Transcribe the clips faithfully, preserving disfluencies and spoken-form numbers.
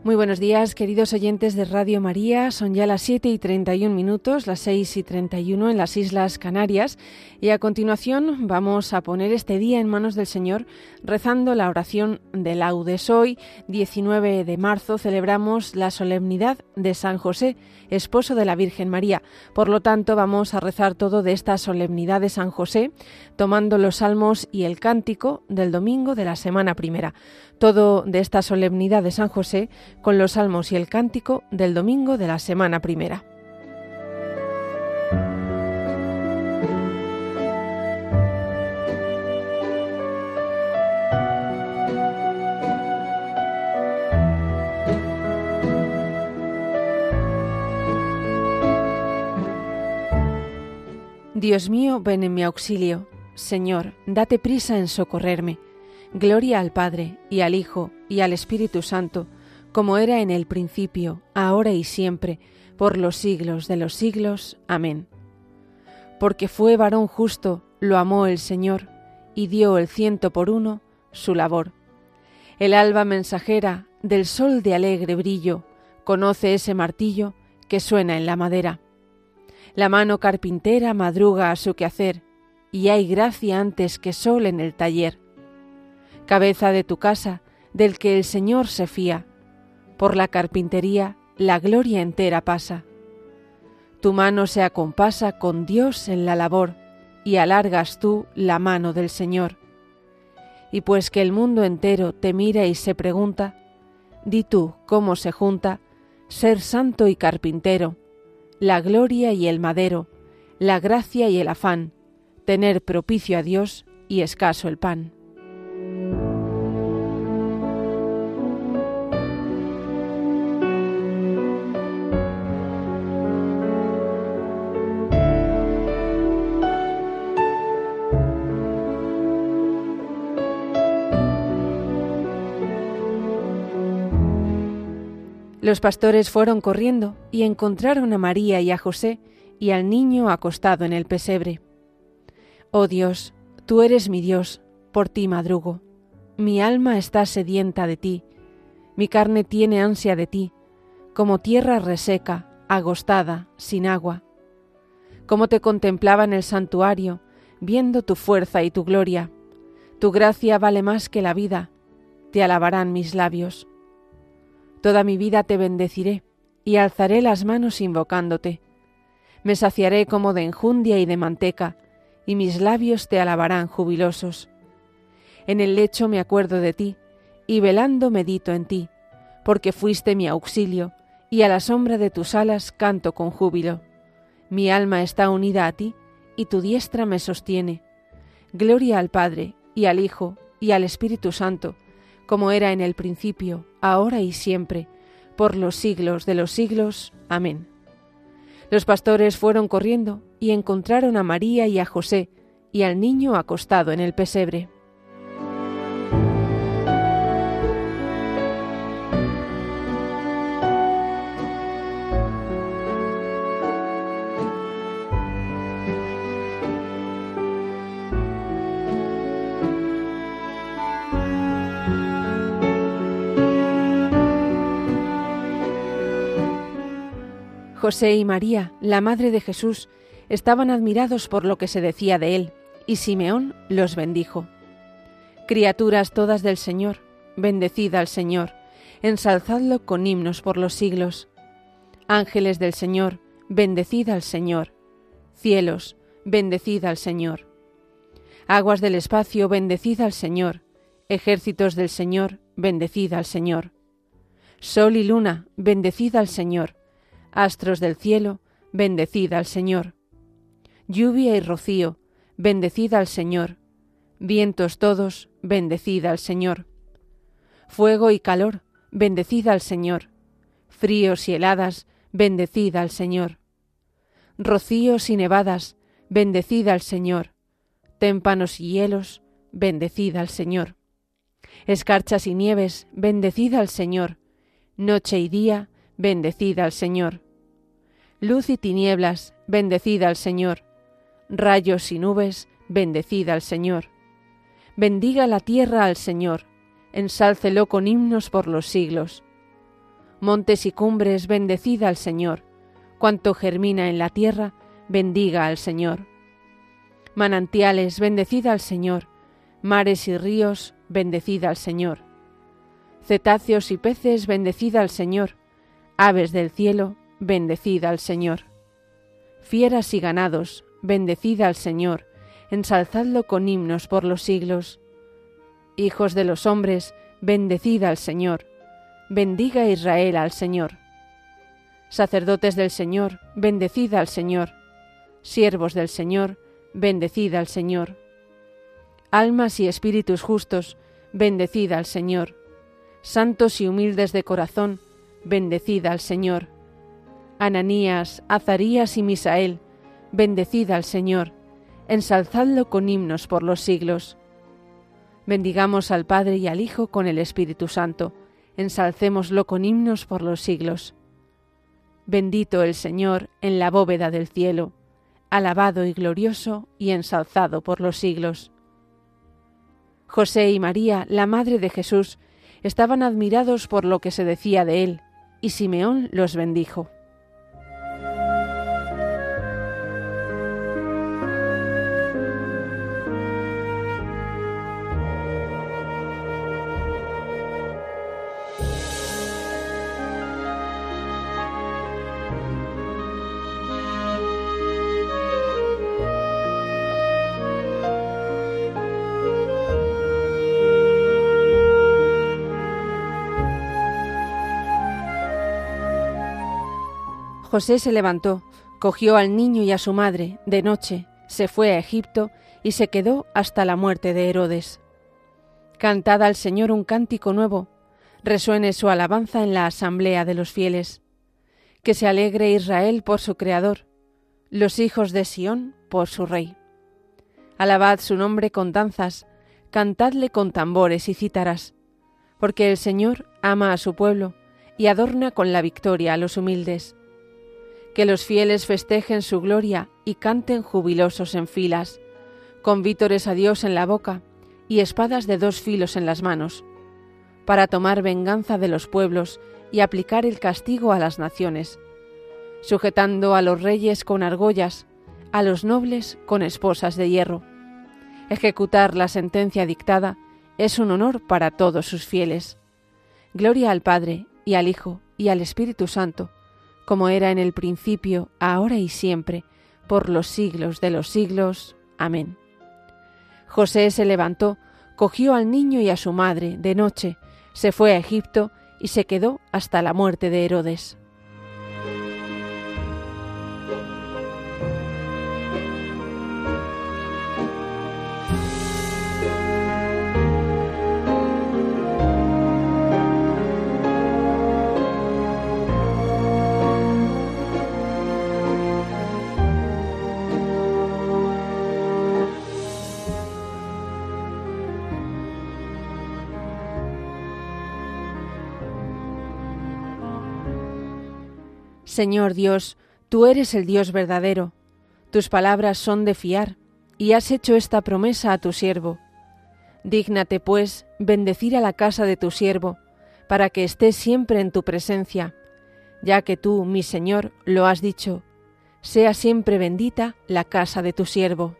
Muy buenos días, queridos oyentes de Radio María. Son ya las siete y treinta y un minutos, las seis y treinta y uno en las Islas Canarias. Y a continuación vamos a poner este día en manos del Señor rezando la oración de laudes. Hoy, diecinueve de marzo, celebramos la solemnidad de San José, esposo de la Virgen María. Por lo tanto, vamos a rezar todo de esta solemnidad de San José, tomando los salmos y el cántico del domingo de la semana primera. Todo de esta solemnidad de San José con los salmos y el cántico del domingo de la semana primera. Dios mío, ven en mi auxilio. Señor, date prisa en socorrerme. Gloria al Padre, y al Hijo, y al Espíritu Santo, como era en el principio, ahora y siempre, por los siglos de los siglos. Amén. Porque fue varón justo, lo amó el Señor, y dio el ciento por uno su labor. El alba mensajera del sol de alegre brillo, conoce ese martillo que suena en la madera. La mano carpintera madruga a su quehacer, y hay gracia antes que sol en el taller. Cabeza de tu casa, del que el Señor se fía, por la carpintería la gloria entera pasa. Tu mano se acompasa con Dios en la labor, y alargas tú la mano del Señor. Y pues que el mundo entero te mira y se pregunta, di tú cómo se junta ser santo y carpintero, la gloria y el madero, la gracia y el afán, tener propicio a Dios y escaso el pan. Los pastores fueron corriendo y encontraron a María y a José y al niño acostado en el pesebre. Oh Dios, tú eres mi Dios, por ti madrugo. Mi alma está sedienta de ti, mi carne tiene ansia de ti, como tierra reseca, agostada, sin agua. Como te contemplaba en el santuario, viendo tu fuerza y tu gloria. Tu gracia vale más que la vida, te alabarán mis labios. Toda mi vida te bendeciré y alzaré las manos invocándote. Me saciaré como de enjundia y de manteca, y mis labios te alabarán jubilosos. En el lecho me acuerdo de ti, y velando medito en ti, porque fuiste mi auxilio, y a la sombra de tus alas canto con júbilo. Mi alma está unida a ti, y tu diestra me sostiene. Gloria al Padre, y al Hijo, y al Espíritu Santo, como era en el principio, ahora y siempre, por los siglos de los siglos. Amén. Los pastores fueron corriendo y encontraron a María y a José y al niño acostado en el pesebre. José y María, la madre de Jesús, estaban admirados por lo que se decía de él, y Simeón los bendijo. Criaturas todas del Señor, bendecid al Señor, ensalzadlo con himnos por los siglos. Ángeles del Señor, bendecid al Señor. Cielos, bendecid al Señor. Aguas del espacio, bendecid al Señor. Ejércitos del Señor, bendecid al Señor. Sol y luna, bendecid al Señor. Astros del cielo, bendecid al Señor. Lluvia y rocío, bendecid al Señor. Vientos todos, bendecid al Señor. Fuego y calor, bendecid al Señor. Fríos y heladas, bendecid al Señor. Rocíos y nevadas, bendecid al Señor. Témpanos y hielos, bendecid al Señor. Escarchas y nieves, bendecid al Señor. Noche y día, bendecid al Señor. Luz y tinieblas, bendecid al Señor. Rayos y nubes, bendecid al Señor. Bendiga la tierra al Señor, ensálcelo con himnos por los siglos. Montes y cumbres, bendecid al Señor. Cuanto germina en la tierra, bendiga al Señor. Manantiales, bendecid al Señor. Mares y ríos, bendecid al Señor. Cetáceos y peces, bendecid al Señor. Aves del cielo, bendecid al Señor. Fieras y ganados, bendecid al Señor. Ensalzadlo con himnos por los siglos. Hijos de los hombres, bendecid al Señor. Bendiga Israel al Señor. Sacerdotes del Señor, bendecid al Señor. Siervos del Señor, bendecid al Señor. Almas y espíritus justos, bendecid al Señor. Santos y humildes de corazón, bendecid al Señor. Ananías, Azarías y Misael, bendecid al Señor. Ensalzadlo con himnos por los siglos. Bendigamos al Padre y al Hijo con el Espíritu Santo. Ensalcémoslo con himnos por los siglos. Bendito el Señor en la bóveda del cielo, alabado y glorioso y ensalzado por los siglos. José y María, la madre de Jesús, estaban admirados por lo que se decía de él, y Simeón los bendijo. José se levantó, cogió al niño y a su madre, de noche, se fue a Egipto y se quedó hasta la muerte de Herodes. Cantad al Señor un cántico nuevo, resuene su alabanza en la asamblea de los fieles. Que se alegre Israel por su Creador, los hijos de Sión por su Rey. Alabad su nombre con danzas, cantadle con tambores y cítaras, porque el Señor ama a su pueblo y adorna con la victoria a los humildes. Que los fieles festejen su gloria y canten jubilosos en filas, con vítores a Dios en la boca y espadas de dos filos en las manos, para tomar venganza de los pueblos y aplicar el castigo a las naciones, sujetando a los reyes con argollas, a los nobles con esposas de hierro. Ejecutar la sentencia dictada es un honor para todos sus fieles. Gloria al Padre, y al Hijo, y al Espíritu Santo, como era en el principio, ahora y siempre, por los siglos de los siglos. Amén. José se levantó, cogió al niño y a su madre, de noche, se fue a Egipto y se quedó hasta la muerte de Herodes. Señor Dios, tú eres el Dios verdadero. Tus palabras son de fiar, y has hecho esta promesa a tu siervo. Dígnate, pues, bendecir a la casa de tu siervo, para que esté siempre en tu presencia, ya que tú, mi Señor, lo has dicho. Sea siempre bendita la casa de tu siervo.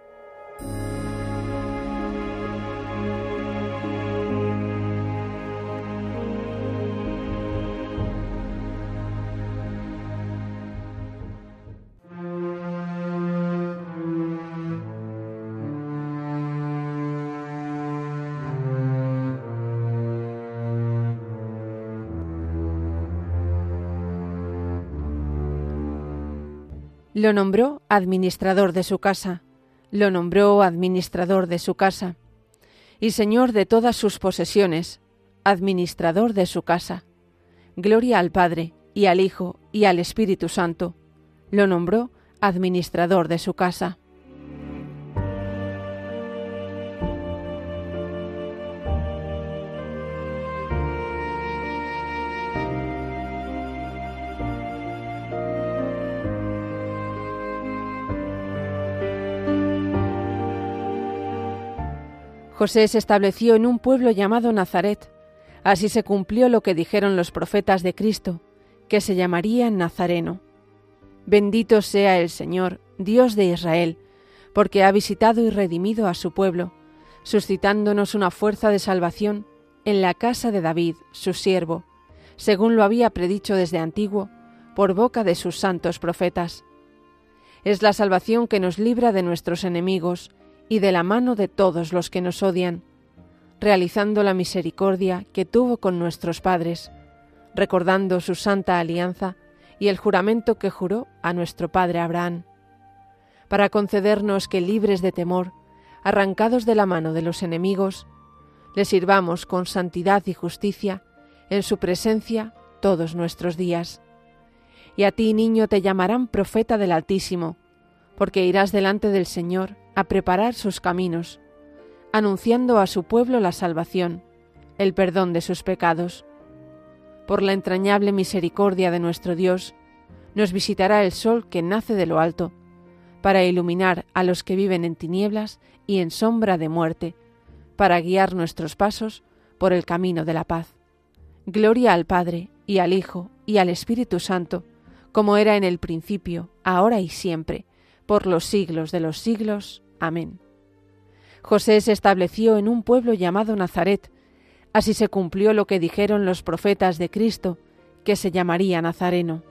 Lo nombró administrador de su casa, lo nombró administrador de su casa, y señor de todas sus posesiones, administrador de su casa. Gloria al Padre, y al Hijo, y al Espíritu Santo. Lo nombró administrador de su casa. José se estableció en un pueblo llamado Nazaret, Así se cumplió lo que dijeron los profetas de Cristo, que se llamaría Nazareno. Bendito sea el Señor, Dios de Israel, porque ha visitado y redimido a su pueblo, suscitándonos una fuerza de salvación en la casa de David, su siervo, según lo había predicho desde antiguo, por boca de sus santos profetas. Es la salvación que nos libra de nuestros enemigos y de la mano de todos los que nos odian, realizando la misericordia que tuvo con nuestros padres, recordando su santa alianza y el juramento que juró a nuestro padre Abraham, para concedernos que, libres de temor, arrancados de la mano de los enemigos, le sirvamos con santidad y justicia en su presencia todos nuestros días. Y a ti, niño, te llamarán profeta del Altísimo, porque irás delante del Señor a preparar sus caminos, anunciando a su pueblo la salvación, el perdón de sus pecados. Por la entrañable misericordia de nuestro Dios, nos visitará el sol que nace de lo alto, para iluminar a los que viven en tinieblas y en sombra de muerte, para guiar nuestros pasos por el camino de la paz. Gloria al Padre, y al Hijo, y al Espíritu Santo, como era en el principio, ahora y siempre, por los siglos de los siglos. Amén. José se estableció en un pueblo llamado Nazaret. Así se cumplió lo que dijeron los profetas de Cristo, que se llamaría Nazareno.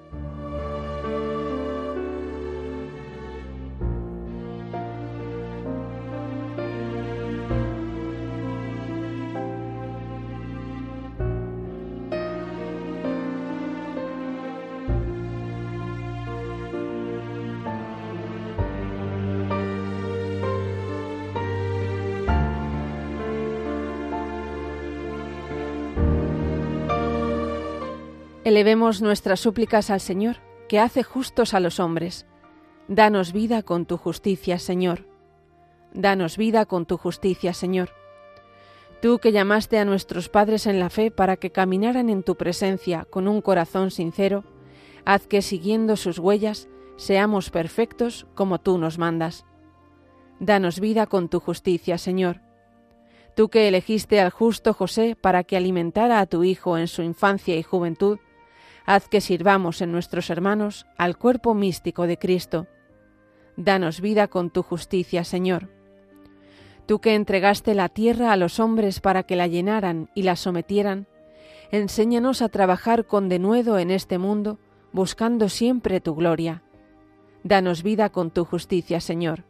Elevemos nuestras súplicas al Señor, que hace justos a los hombres. Danos vida con tu justicia, Señor. Danos vida con tu justicia, Señor. Tú que llamaste a nuestros padres en la fe para que caminaran en tu presencia con un corazón sincero, haz que, siguiendo sus huellas, seamos perfectos como tú nos mandas. Danos vida con tu justicia, Señor. Tú que elegiste al justo José para que alimentara a tu Hijo en su infancia y juventud, haz que sirvamos en nuestros hermanos al cuerpo místico de Cristo. Danos vida con tu justicia, Señor. Tú que entregaste la tierra a los hombres para que la llenaran y la sometieran, enséñanos a trabajar con denuedo en este mundo, buscando siempre tu gloria. Danos vida con tu justicia, Señor.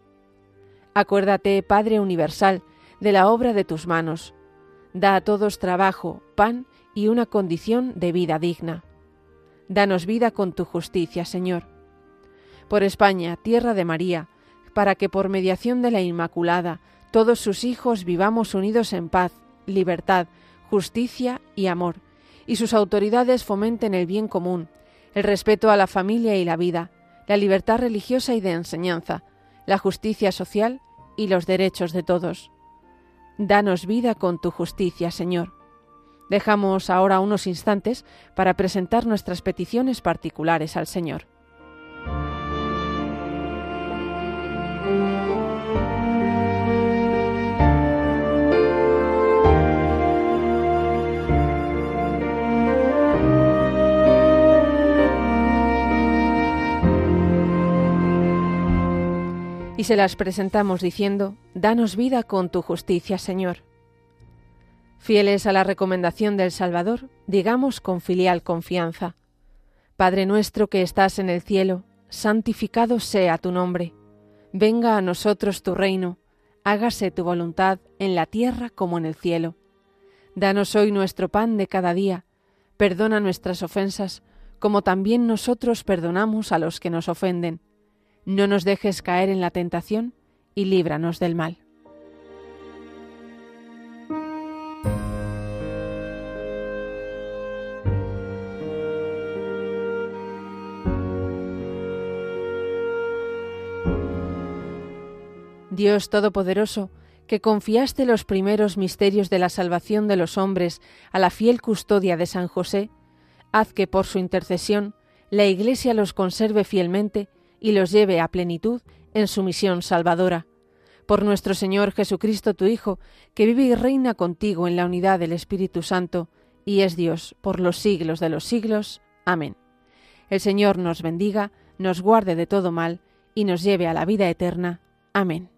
Acuérdate, Padre universal, de la obra de tus manos. Da a todos trabajo, pan y una condición de vida digna. Danos vida con tu justicia, Señor. Por España, tierra de María, para que por mediación de la Inmaculada todos sus hijos vivamos unidos en paz, libertad, justicia y amor, y sus autoridades fomenten el bien común, el respeto a la familia y la vida, la libertad religiosa y de enseñanza, la justicia social y los derechos de todos. Danos vida con tu justicia, Señor. Dejamos ahora unos instantes para presentar nuestras peticiones particulares al Señor. Y se las presentamos diciendo: danos vida con tu justicia, Señor. Fieles a la recomendación del Salvador, digamos con filial confianza: Padre nuestro que estás en el cielo, santificado sea tu nombre. Venga a nosotros tu reino, hágase tu voluntad en la tierra como en el cielo. Danos hoy nuestro pan de cada día, perdona nuestras ofensas, como también nosotros perdonamos a los que nos ofenden. No nos dejes caer en la tentación y líbranos del mal. Dios Todopoderoso, que confiaste los primeros misterios de la salvación de los hombres a la fiel custodia de San José, haz que por su intercesión la Iglesia los conserve fielmente y los lleve a plenitud en su misión salvadora. Por nuestro Señor Jesucristo, tu Hijo, que vive y reina contigo en la unidad del Espíritu Santo, y es Dios por los siglos de los siglos. Amén. El Señor nos bendiga, nos guarde de todo mal, y nos lleve a la vida eterna. Amén.